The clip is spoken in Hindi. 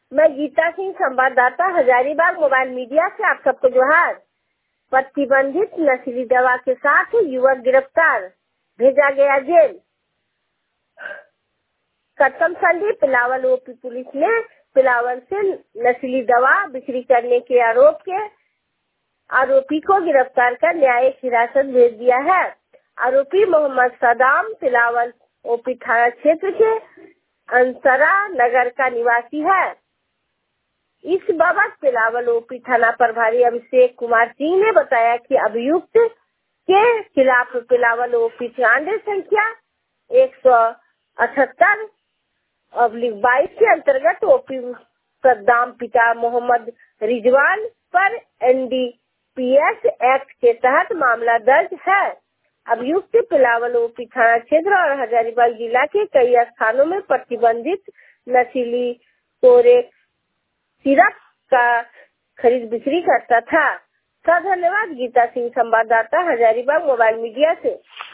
मैं गीता सिंह, संवाददाता, हजारीबाग मोबाइल मीडिया से आप सबको जोहार। प्रतिबंधित नशीली दवा के साथ युवक गिरफ्तार, भेजा गया जेल। कटकमसंडी पिलावल ओपी पुलिस ने पिलावल से नशीली दवा बिक्री करने के आरोपी को गिरफ्तार कर न्यायिक हिरासत भेज दिया है। आरोपी मोहम्मद सदाम पिलावल ओपी थाना क्षेत्र के अंसरा नगर का निवासी है। इस बाबत पिलावल ओपी थाना प्रभारी अभिषेक कुमार सिंह ने बताया कि अभियुक्त के खिलाफ पिलावल ओपी कांड संख्या 178/22 के अंतर्गत ओपी सद्दाम पिता मोहम्मद रिजवान पर NDPS एक्ट के तहत मामला दर्ज है। अभियुक्त पिलावल ओपी थाना क्षेत्र और हजारीबाग जिला के कई स्थानों में प्रतिबंधित नशीली कोरेक सिरप का खरीद बिक्री करता था। धन्यवाद। गीता सिंह, संवाददाता, हजारीबाग मोबाइल मीडिया से।